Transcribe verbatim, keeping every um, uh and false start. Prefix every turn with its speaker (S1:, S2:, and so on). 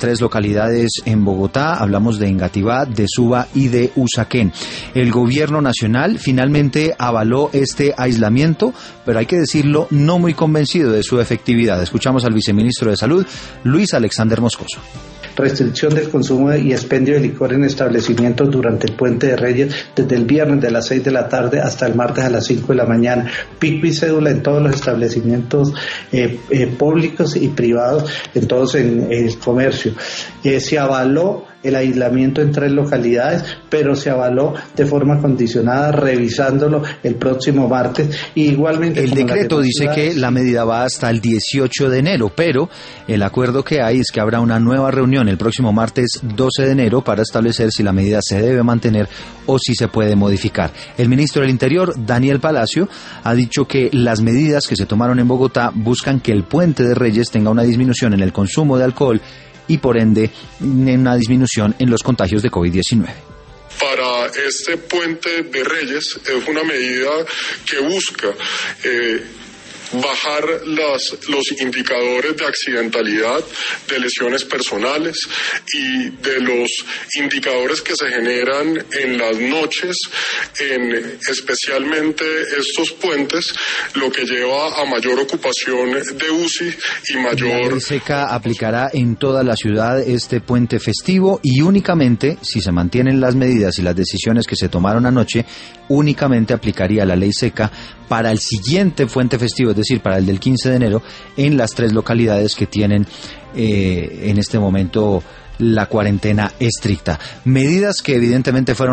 S1: tres localidades en Bogotá, hablamos de Engativá, de Suba y de Usaquén. El gobierno nacional finalmente avaló este aislamiento, pero hay que decirlo, no muy convencido de su efectividad. Escuchamos al viceministro de Salud, Luis Alexander Moscoso.
S2: Restricción del consumo y expendio de licor en establecimientos durante el Puente de Reyes, desde el viernes de las seis de la tarde hasta el martes a las cinco de la mañana. Pico y cédula en todos los establecimientos eh, eh, públicos y privados, en todos en el comercio. Eh, se avaló el aislamiento en tres localidades, pero se avaló de forma condicionada, revisándolo el próximo martes. Y igualmente
S1: el decreto dice que la medida va hasta el dieciocho de enero, pero el acuerdo que hay es que habrá una nueva reunión el próximo martes doce de enero para establecer si la medida se debe mantener o si se puede modificar. El ministro del Interior, Daniel Palacio, ha dicho que las medidas que se tomaron en Bogotá buscan que el Puente de Reyes tenga una disminución en el consumo de alcohol y por ende una disminución en los contagios de COVID diecinueve.
S3: Para este Puente de Reyes es una medida que busca eh, bajar las, los indicadores de accidentalidad, de lesiones personales y de los indicadores que se generan en las noches, en especialmente estos puentes, lo que lleva a mayor ocupación de U C I y mayor...
S1: La ley seca aplicará en toda la ciudad este puente festivo y únicamente, si se mantienen las medidas y las decisiones que se tomaron anoche, únicamente aplicaría la ley seca para el siguiente puente festivo, es decir, para el del quince de enero, en las tres localidades que tienen eh, en este momento la cuarentena estricta. Medidas que evidentemente fueron